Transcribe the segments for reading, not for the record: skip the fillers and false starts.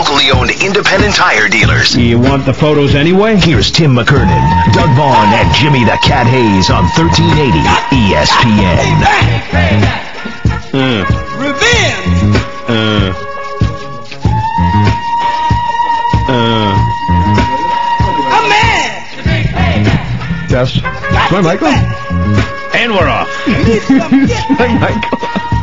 locally owned independent tire dealers. You want the photos anyway? Here's Tim McKernan, Doug Vaughn, and Jimmy the Cat Hayes on 1380 ESPN. Revenge! I'm mad! Test. Is my mic on? And we're off. Is my mic on?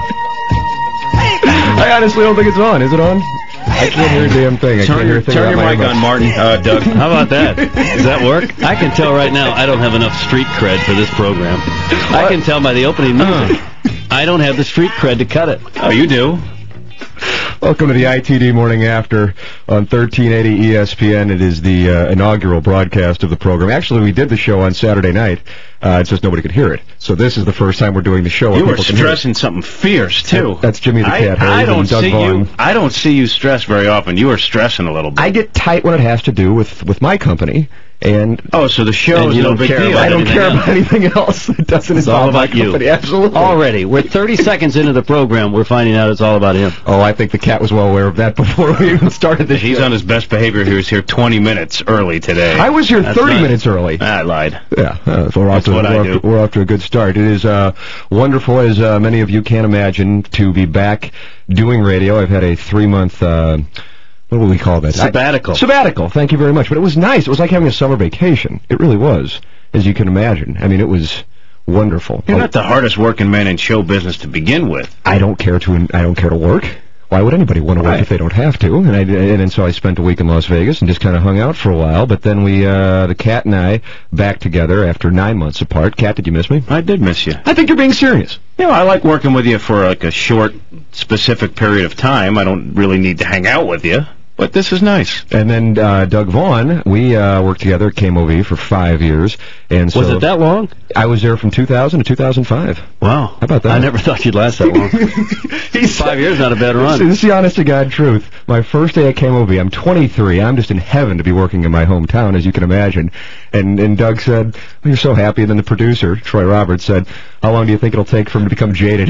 I honestly don't think it's on. Is it on? I can't hear a damn thing. I can't hear a thing. Turn your mic on, Martin. Doug. How about that? Does that work? I can tell right now I don't have enough street cred for this program. I can tell by the opening music. I don't have the street cred to cut it. Oh, you do. Welcome to the ITD Morning After on 1380 ESPN. It is the inaugural broadcast of the program. Actually, we did the show on Saturday night. It's just nobody could hear it. So this is the first time we're doing the show. You were stressing something fierce, too. That's Jimmy the Cat. I don't see you stress very often. You were stressing a little bit. I get tight when it has to do with my company. And so the show is no big deal. I don't care about anything else that doesn't involve my company. Absolutely. Already, we're 30 seconds into the program. We're finding out it's all about him. Oh, I think the Cat was well aware of that before we even started the show. He's on his best behavior. He was here 20 minutes early today. I was here 30 minutes early. I lied. Yeah, we're off to a good start. It is wonderful, as many of you can imagine, to be back doing radio. I've had a 3-month... what will we call that? Sabbatical. Sabbatical, thank you very much. But it was nice. It was like having a summer vacation. It really was, as you can imagine. I mean, it was wonderful. You're not the hardest working man in show business to begin with. I don't care to work. Why would anybody want to work if they don't have to? And so I spent a week in Las Vegas and just kind of hung out for a while. But then the Cat and I, back together after 9 months apart. Cat, did you miss me? I did miss you. I think you're being serious. Yeah, I like working with you for like a short, specific period of time. I don't really need to hang out with you. But this is nice. And then Doug Vaughn, we worked together at KMOV for 5 years. And so was it that long? I was there from 2000 to 2005. Wow. How about that? I never thought you'd last that long. 5 years, not a bad run. This is the honest-to-God truth. My first day at KMOV, I'm 23. I'm just in heaven to be working in my hometown, as you can imagine. And Doug said, well, you're so happy. And then the producer, Troy Roberts, said, how long do you think it'll take for him to become jaded?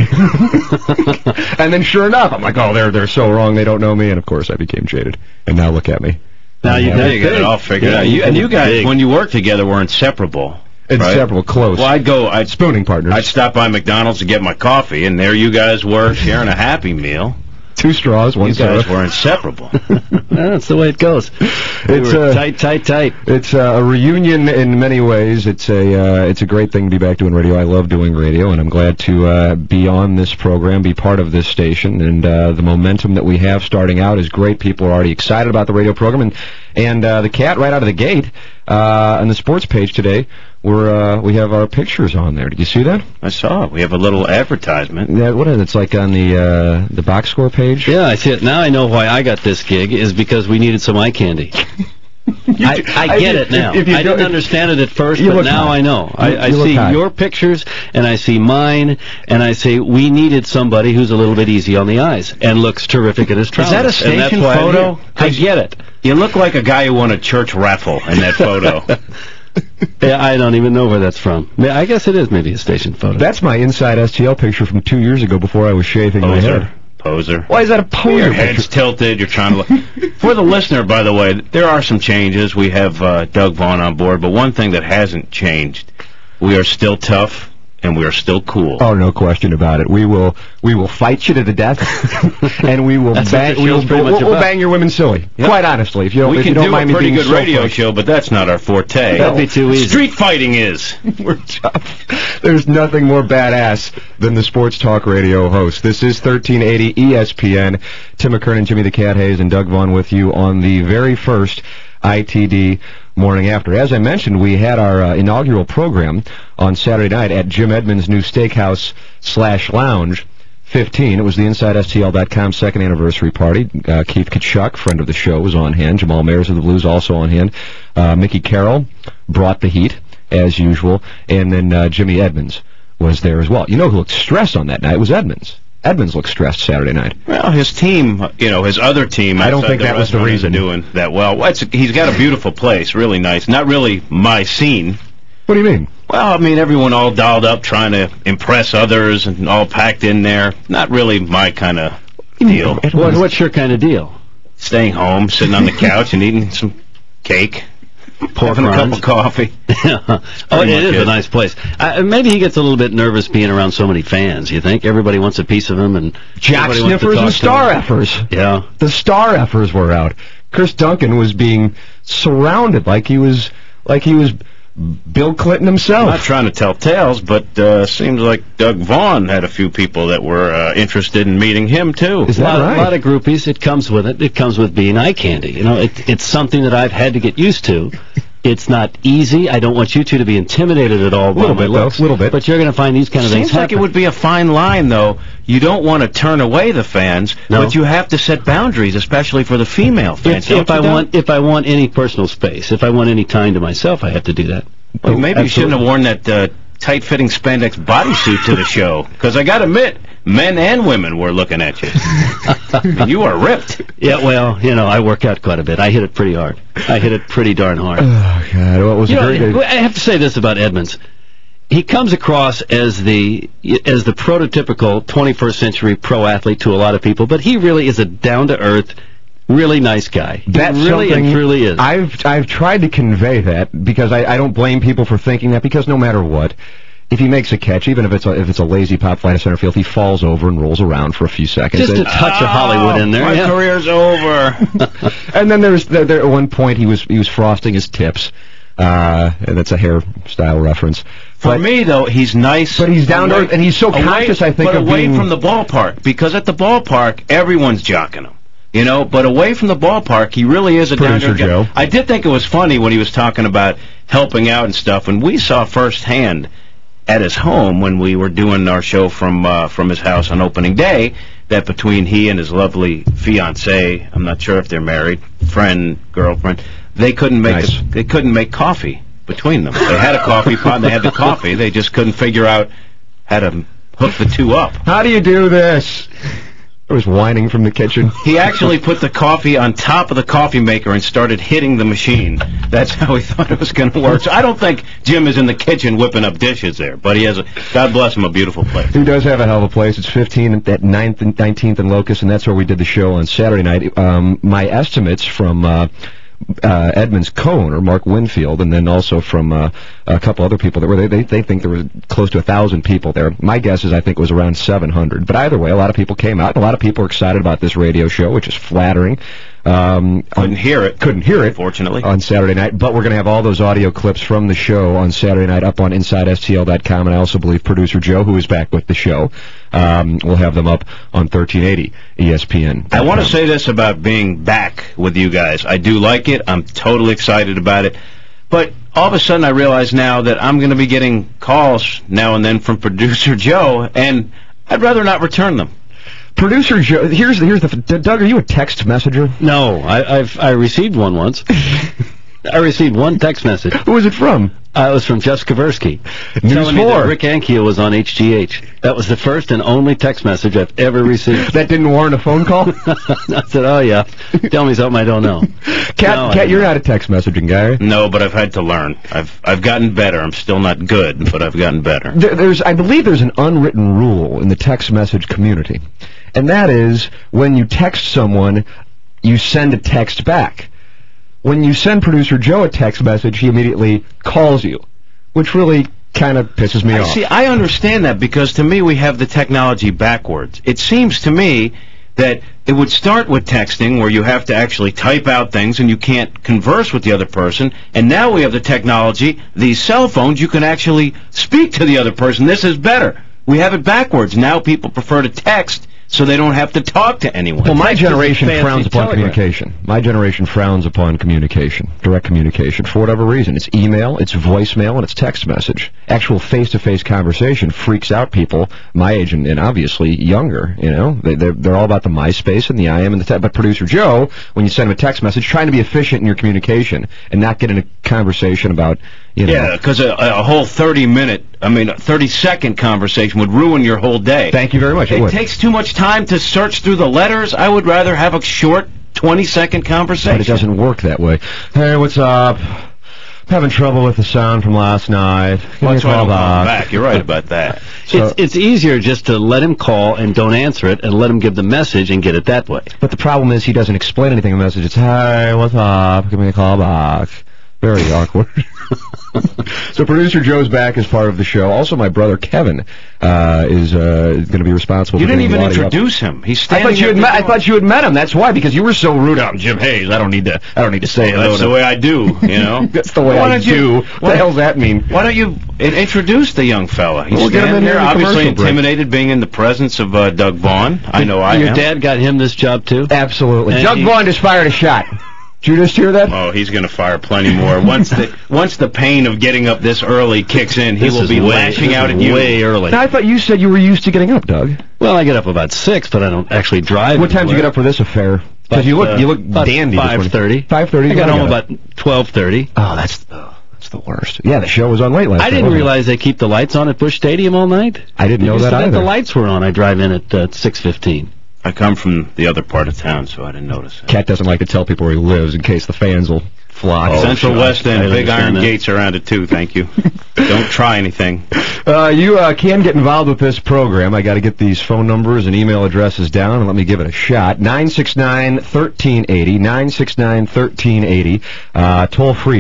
And then sure enough, I'm like, oh, they're so wrong. They don't know me. And, of course, I became jaded. And now look at me. Now you got it all figured out. You guys, when you worked together, were inseparable. Inseparable, right? Close. Well, I'd spooning partners. I'd stop by McDonald's to get my coffee, and there you guys were sharing a Happy Meal. 2 straws, 1 soda. You guys were inseparable. That's the way it goes. It's tight. It's a reunion in many ways. It's a great thing to be back doing radio. I love doing radio, and I'm glad to be on this program, be part of this station. And the momentum that we have starting out is great. People are already excited about the radio program, and the Cat right out of the gate on the sports page today. We have our pictures on there. Did you see that? I saw it. We have a little advertisement. Yeah, what is it? It's like on the box score page? Yeah, I see it. Now I know why I got this gig, is because we needed some eye candy. I get it now. I didn't understand it at first, but now I know. I see your pictures, and I see mine, and I say we needed somebody who's a little bit easy on the eyes and looks terrific at his trousers. Is that a station photo? I get it. You look like a guy who won a church raffle in that photo. Yeah, I don't even know where that's from. I guess it is maybe a station photo. That's my inside STL picture from 2 years ago before I was shaving my hair. Poser. Why is that a poser? Your head's tilted. You're trying to look. For the listener, by the way, there are some changes. We have Doug Vaughn on board, but one thing that hasn't changed, we are still tough. And we are still cool. Oh, no question about it. We will fight you to the death, and we will bang. We'll bang your women silly. Yep. Quite honestly, if you don't, we can do a pretty good radio show, but that's not our forte. That'd be too easy. Street fighting is. We're tough. There's nothing more badass than the sports talk radio host. This is 1380 ESPN. Tim McKernan, Jimmy the Cat Hayes, and Doug Vaughn with you on the very first ITD Morning After. As I mentioned, we had our inaugural program on Saturday night at Jim Edmonds' new steakhouse / lounge, 15. It was the InsideSTL.com second anniversary party. Keith Kachuk, friend of the show, was on hand. Jamal Mayers of the Blues also on hand. Mickey Carroll brought the heat, as usual. And then Jimmy Edmonds was there as well. You know who looked stressed on that night? It was Edmonds. Edmonds looked stressed Saturday night. Well, his team, his other team, I don't think that was the reason. Doing that well. He's got a beautiful place, really nice. Not really my scene. What do you mean? Well, I mean, everyone all dolled up trying to impress others and all packed in there. Not really my kind of deal. What's your kind of deal? staying home, sitting on the couch and eating some cake. Having a cup of coffee. Oh, it is a nice place. Maybe he gets a little bit nervous being around so many fans, you think? Everybody wants a piece of him, and Jack Sniffers and Star Effers. Yeah. The Star Effers were out. Chris Duncan was being surrounded like he was Bill Clinton himself. I'm not trying to tell tales, but seems like Doug Vaughn had a few people that were interested in meeting him, too. Is that right? A lot of groupies. It comes with it. It comes with being eye candy. You know, it's something that I've had to get used to. It's not easy. I don't want you two to be intimidated at all by my looks. A little bit. But you're going to find these kind of things happen. Seems like it would be a fine line, though. You don't want to turn away the fans, but you have to set boundaries, especially for the female fans. If I want any personal space, if I want any time to myself, I have to do that. Well, maybe you shouldn't have worn that tight-fitting spandex bodysuit to the show, because I got to admit, men and women were looking at you. You are ripped. Yeah, well, you know, I work out quite a bit. I hit it pretty hard. I hit it pretty darn hard. Oh, God. Well, it was I have to say this about Edmonds. He comes across as the prototypical 21st century pro athlete to a lot of people, but he really is a down-to-earth, really nice guy. That's really and truly is. I've tried to convey that, because I don't blame people for thinking that, because no matter what, if he makes a catch, even if it's a lazy pop fly to center field, he falls over and rolls around for a few seconds. Just a touch of Hollywood in there. My career's over. And then there at one point he was frosting his tips. And that's a hairstyle reference. For me, though, he's nice. But he's down to earth, and he's so conscious, I think, of being... away from the ballpark, because at the ballpark, everyone's jocking him. You know, but away from the ballpark, he really is a Producer Joe. I did think it was funny when he was talking about helping out and stuff, and we saw firsthand at his home when we were doing our show from his house on opening day, that between he and his lovely fiancée, I'm not sure if they're married, girlfriend, they couldn't make coffee between them. They had a coffee pot and they had the coffee. They just couldn't figure out how to hook the two up. How do you do this? I was whining from the kitchen. He actually put the coffee on top of the coffee maker and started hitting the machine. That's how he thought it was going to work. So I don't think Jim is in the kitchen whipping up dishes there, but he has God bless him, a beautiful place. He does have a hell of a place. It's 15 at 9th and 19th and Locust, and that's where we did the show on Saturday night. My estimates from Edmonds co-owner Mark Winfield, and then also from a couple other people that were they think there was close to 1,000 people there. My guess is I think it was around 700. But either way, a lot of people came out, and a lot of people are excited about this radio show, which is flattering. Couldn't hear it, fortunately, on Saturday night. But we're going to have all those audio clips from the show on Saturday night up on InsideSTL.com, and I also believe producer Joe, who is back with the show, will have them up on 1380 ESPN. I want to say this about being back with you guys. I do like it. I'm totally excited about it. But all of a sudden I realize now that I'm going to be getting calls now and then from producer Joe, and I'd rather not return them. Producer Joe, here's the Doug, are you a text messenger? No, I received one once. I received one text message. Who was it from? It was from Jeff Skversky. News 4. Rick Ankiel was on HGH. That was the first and only text message I've ever received. That didn't warrant a phone call? I said, oh yeah, tell me something I don't know. Cat, you're not a text messaging guy. No, but I've had to learn. I've gotten better. I'm still not good, but I've gotten better. I believe there's an unwritten rule in the text message community, and that is when you text someone, you send a text back. When you send producer Joe a text message, he immediately calls you, which really kind of pisses me off. See, I understand that, because to me we have the technology backwards. It seems to me that it would start with texting, where you have to actually type out things and you can't converse with the other person, and now we have the technology, these cell phones, you can actually speak to the other person. This is better. We have it backwards. Now people prefer to text so they don't have to talk to anyone. Well, my generation frowns upon communication. My generation frowns upon communication, direct communication, for whatever reason. It's email, it's voicemail, and it's text message. Actual face-to-face conversation freaks out people my age and obviously younger. You know, they're all about the MySpace and the IM and the text. But producer Joe, when you send him a text message, trying to be efficient in your communication and not get in a conversation about, you know. Yeah, because a whole 30-second conversation would ruin your whole day. Thank you very much. It takes too much time to search through the letters. I would rather have a short 20-second conversation. But it doesn't work that way. Hey, what's up? having trouble with the sound from last night. That's why I'm calling back. You're right about that. So, it's easier just to let him call and don't answer it, and let him give the message and get it that way. But the problem is he doesn't explain anything in the message. It's, hey, what's up? Give me a call back. Very awkward. So producer Joe's back as part of the show. Also, my brother Kevin is going to be responsible. You didn't even introduce him. He's standing. I thought you had met him. That's why, because you were so rude. I'm Jim Hayes. I don't need to say hello. That's the way I do. You know. That's the way I do. What the hell does that mean? Why don't you introduce the young fella? He's standing there, obviously intimidated, being in the presence of Doug Vaughn. I know I am. Your dad got him this job too. Absolutely. Doug Vaughn just fired a shot. Did you just hear that? Oh, he's going to fire plenty more. Once the pain of getting up this early kicks in, he will be lashing out at you. Way early. Now, I thought you said you were used to getting up, Doug. Well, I get up about 6, but I don't actually drive. What time did you get up for this affair? Because you look dandy. 5:30. 5:30. I got home about 12:30. Oh, that's the worst. Yeah, the show was on late last night. I didn't realize they keep the lights on at Busch Stadium all night. I didn't know that either. The lights were on. I drive in at 6:15. I come from the other part of town, so I didn't notice it. Cat doesn't like to tell people where he lives in case the fans will flock. Central West End, big iron gates around it, too, thank you. Don't try anything. You can get involved with this program. I got to get these phone numbers and email addresses down, and let me give it a shot. 969-1380, 969-1380, toll-free,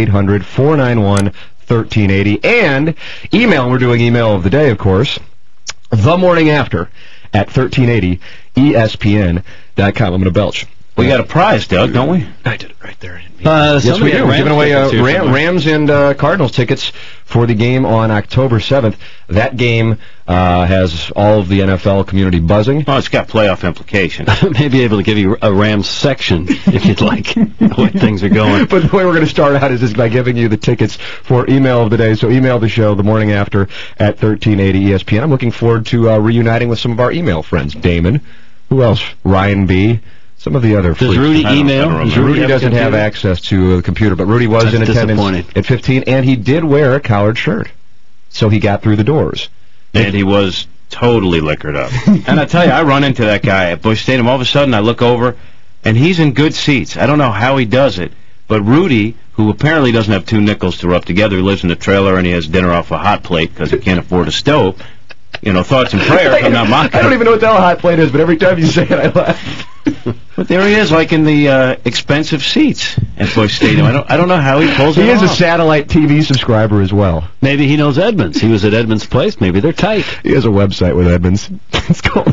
1-800-491-1380, and email, we're doing email of the day, of course, the morning after, at 1380ESPN.com. I'm going to belch. We got a prize, Doug, don't we? I did it right there. Yes, we do. We're giving away Rams and Cardinals tickets for the game on October 7th. That game has all of the NFL community buzzing. Oh, it's got playoff implications. I may be able to give you a Rams section, if you'd like, the way things are going. But the way we're going to start out is just by giving you the tickets for email of the day. So email the show the morning after at 1380 ESPN. I'm looking forward to reuniting with some of our email friends. Damon. Who else? Ryan B. Some of the other freaks. Does Rudy email? Rudy doesn't have access to a computer, but Rudy was in attendance at 15, and he did wear a collared shirt. So he got through the doors. And he was totally liquored up. And I tell you, I run into that guy at Busch Stadium. All of a sudden, I look over, and he's in good seats. I don't know how he does it, but Rudy, who apparently doesn't have 2 nickels to rub together, he lives in a trailer, and he has dinner off a hot plate because he can't afford a stove. You know, thoughts and prayers. I'm not mocking. I don't even know what the hell a hot plate is, but every time you say it, I laugh. But there he is, like in the expensive seats at Busch Stadium. I don't know how he pulls it off. He is a satellite TV subscriber as well. Maybe he knows Edmonds. He was at Edmonds' place. Maybe they're tight. He has a website with Edmonds. It's called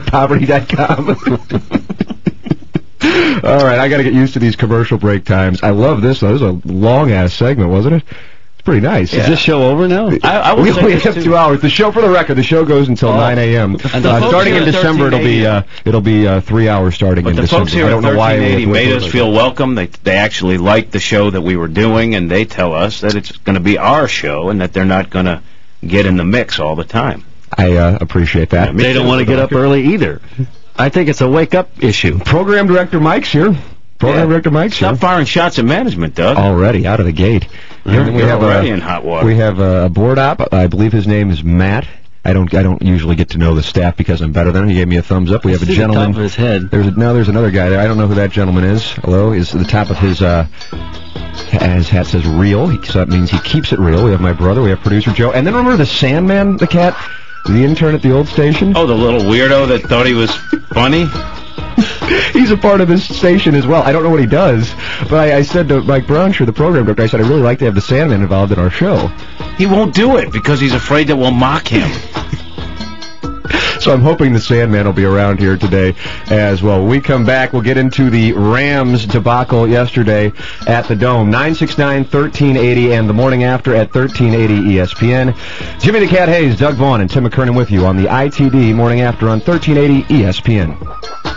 InsidePoverty.com. All right, I got to get used to these commercial break times. I love this, though. This was a long-ass segment, wasn't it? Pretty nice. Yeah. Is this show over now? We only have 2 hours. The show, for the record, the show goes until 9 a.m. Starting in December, it'll be 3 hours starting in December. But the folks here at 1380 made us feel welcome. They actually liked the show that we were doing, and they tell us that it's going to be our show and that they're not going to get in the mix all the time. I appreciate that. They don't want to get up early either. I think it's a wake-up issue. Program Director Mike's here. Director Mike's here. Stop firing shots at management, Doug. Already, out of the gate. You're already in hot water. We have a board op. I believe his name is Matt. I don't usually get to know the staff because I'm better than him. He gave me a thumbs up. We have a gentleman. The top of his head. There's another guy there. I don't know who that gentleman is. Hello, is the top of his hat says real. So that means he keeps it real. We have my brother. We have producer Joe. And then remember the Sandman, the cat, the intern at the old station. Oh, the little weirdo that thought he was funny. He's a part of this station as well. I don't know what he does, but I said to Mike Brownshire, the program director, I said, I'd really like to have the Sandman involved in our show. He won't do it because he's afraid that we'll mock him. So I'm hoping the Sandman will be around here today as well. When we come back, we'll get into the Rams debacle yesterday at the Dome. 969-1380 and the morning after at 1380 ESPN. Jimmy the Cat Hayes, Doug Vaughn, and Tim McKernan with you on the ITD morning after on 1380 ESPN.